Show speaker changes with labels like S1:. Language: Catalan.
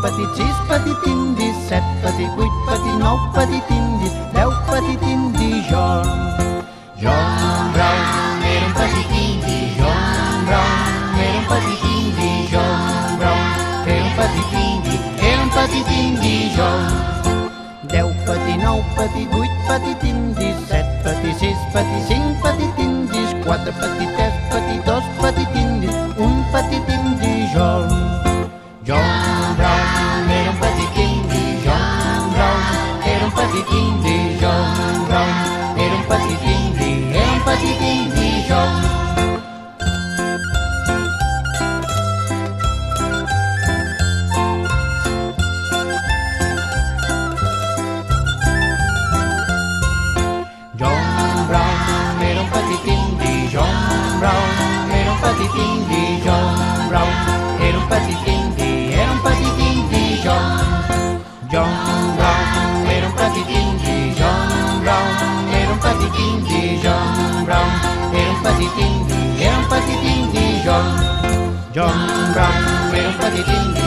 S1: petit, 6 petit indis, 7 petit, 8 petit, 9 petit indis, 10 petit indi, John. John Brown era un petit indi, John Brown era un petit indi, John Brown era un petit indi, era un petit indi, John. 10 petit, 9 petit, 8 petit indis, 7 petit, 6 petit, 5 petit indis, 4 petit, 3 petit, 2 petit indis, un petit indi, John. John Brown era un petit indi, John Brown era un petit indi, John Brown era un petit indi, era un petit indi, John. John Brown era un petit indi, John Brown era un petit indi, John Brown era un petit indi, era un petit indi, John. John Brown era un petit indi, John Brown era un petit indi, John Brown era un petit indi, era un petit indi, John. John Brown era un petit indi.